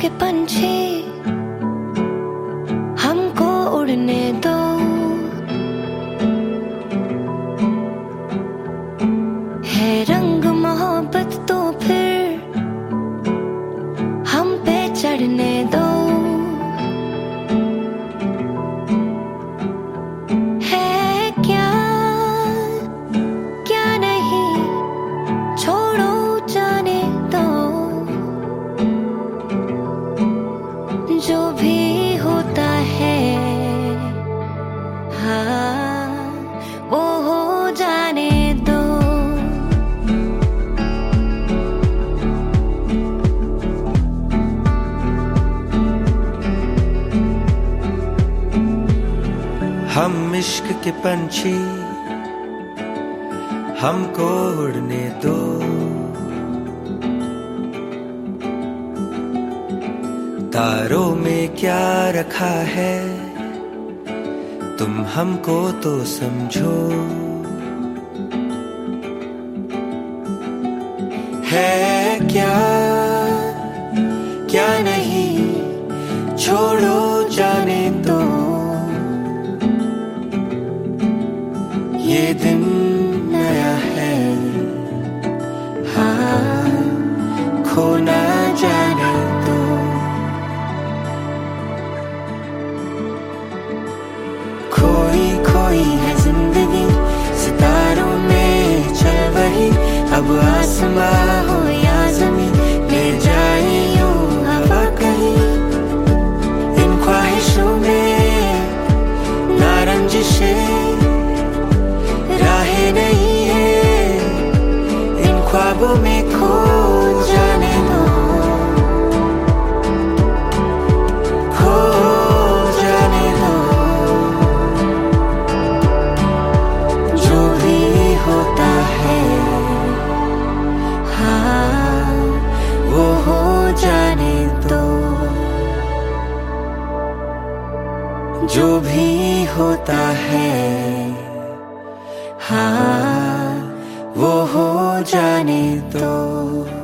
के पंछी हमको उड़ने दो, है रंग मोहब्बत तो फिर हम पे चढ़ने दो। है क्या क्या नहीं, छोड़ो जाने दो, जो भी होता है हाँ वो हो जाने दो। हम इश्क के पंछी हमको उड़ने दो, तारों में क्या रखा है तुम हमको तो समझो। है क्या क्या नहीं, छोड़ो जाने दो, ये दिन नया है हाँ खो ना जाने दो। खोई खोई है जिंदगी सितारों में चल वही, अब आसमां हो या ज़मीं ले जाए यूं हवा कहीं। इन ख्वाहिशों में ना रंजिशें राहें नहीं है, इन ख्वाबों में खो जाने दो, खो जाने दो, जो भी होता है हाँ वो हो जाने दो, जो भी होता है हाँ वो हो जाने दो।